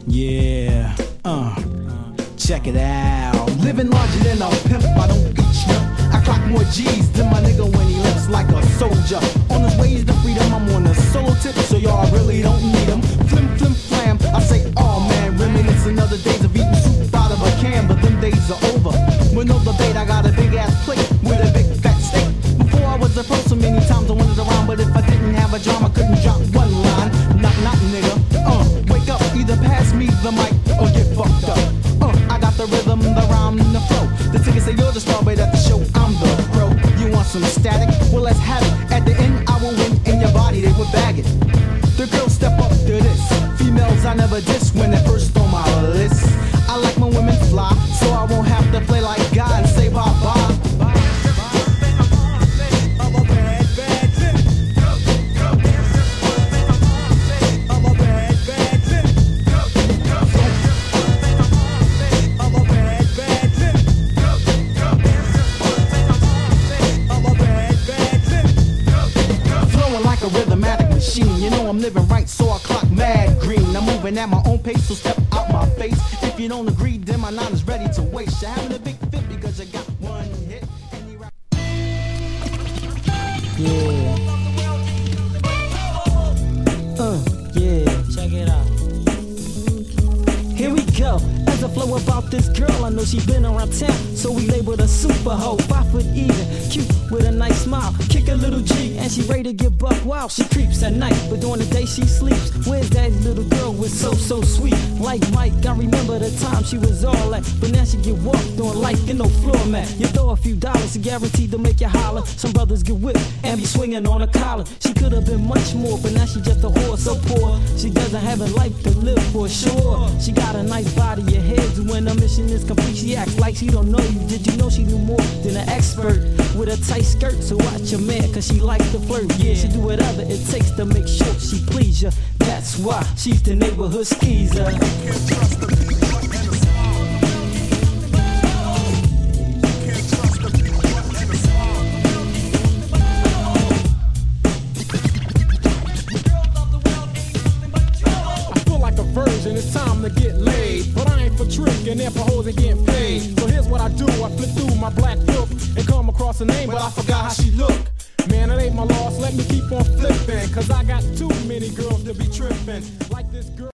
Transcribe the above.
Yeah, check it out. Living larger than a pimp, I don't get shrimp. I clock more G's than my nigga when he looks like a soldier. On his ways to freedom, I'm on a solo tip, so y'all really don't need him. Flim, flim, flam, I say, oh man, reminiscing other days of eating soup out of a can, but them days are over. With no debate, I got a big ass plate with a big fat steak. Before I was approached so many times I wanted around, but if I didn't have a drum, I couldn't drop one line. Knock, knock, nigga. Wake up, either pass me the mic or get fucked up. I got the rhythm, the rhyme, and the flow. The tickets say you're the star, but at the show, I'm the pro. You want some static? Well, let's have it. At the end, I will win, and your body, they will bag it. The girls step up to this. Females, I never diss when they first on my list. I like my women fly, so I won't have to play like God and say bye-bye. A rhythmatic machine, you know I'm living right, so I clock mad green. I'm moving at my own pace, so step out my face. If you don't agree, then my nine is ready to waste. You're having a big fit because you got one hit. Yeah. Yeah. Check it out. Here we go. As I flow about this girl, I know she been around town, so we labeled her super hoe. 5 foot even, cute with a nice smile. Kick a little G, and she ready to get buck wild. She creeps at night, but during the day she sleeps. Where's that little girl with so sweet? Like Mike, I remember the time she was all that, but now she get walked on like in no floor mat. You throw a few dollars, guaranteed to make you holler. Some brothers get whipped and be swinging on a collar. She could have been much more, but now she just a whore so poor. She doesn't have a life to live for sure. She got a nice body, your head's when her mission is complete. She act like she don't know you. Did you know she knew more than an expert? With a tight skirt, so watch your man, cause she likes to flirt. Yeah, she do whatever it takes to make sure she please ya. That's why she's the neighborhood skeezer. It's time to get laid, but I ain't for tricking and for hoes and getting paid. So here's what I do, I flip through my black book and come across a name, but I forgot how she look. Man, it ain't my loss, let me keep on flipping, cause I got too many girls to be tripping. Like this girl.